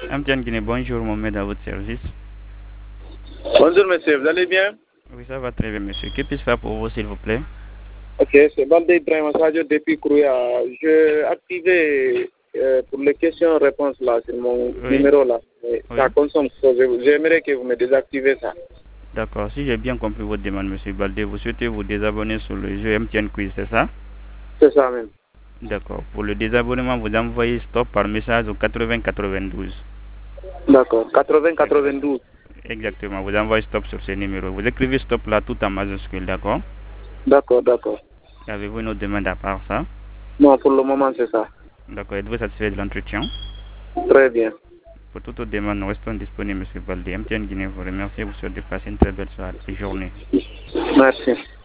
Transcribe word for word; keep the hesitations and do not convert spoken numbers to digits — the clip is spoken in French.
Amtian Guinée, bonjour, Mohamed à votre service. Bonjour monsieur, vous allez bien? Oui, ça va très bien, monsieur. Que puis-je faire pour vous, s'il vous plaît? Ok, c'est Balde Ibrahim Radio depuis Kourouya. Je activé euh, pour les questions-réponses là, sur mon Oui, numéro là. Mais oui. ça consomme trop. Je- J'aimerais que vous me désactivez ça. D'accord. Si j'ai bien compris votre demande, monsieur Baldé, vous souhaitez vous désabonner sur le jeu M T N Quiz, c'est ça? C'est ça même. D'accord. Pour le désabonnement, vous envoyez stop par message au quatre-vingts quatre-vingt-douze. D'accord. quatre-vingts Exact- quatre-vingt-douze. Exactement. Vous envoyez stop sur ce numéro. Vous écrivez stop là tout en majuscule, d'accord? D'accord, d'accord. Avez-vous une autre demande à part ça? Non, pour le moment c'est ça. D'accord. Êtes-vous satisfait de l'entretien? Très bien. Pour toute autre demande, nous restons disponibles, monsieur Baldé. M T N Guinée vous remercie et vous souhaite de passer une très belle soirée et journée. Merci.